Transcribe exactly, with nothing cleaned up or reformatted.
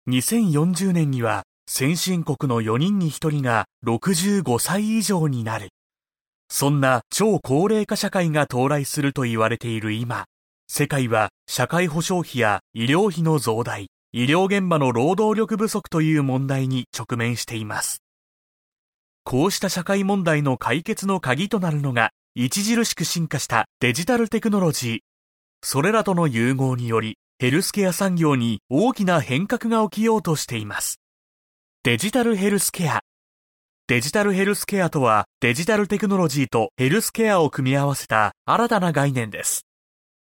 にせんよんじゅうねんには先進国のよにんにひとりがろくじゅうごさい以上になる。そんな超高齢化社会が到来すると言われている今、世界は社会保障費や医療費の増大、医療現場の労働力不足という問題に直面しています。こうした社会問題の解決の鍵となるのが、著しく進化したデジタルテクノロジー。それらとの融合により、ヘルスケア産業に大きな変革が起きようとしています。デジタルヘルスケア。デジタルヘルスケアとは、デジタルテクノロジーとヘルスケアを組み合わせた新たな概念です。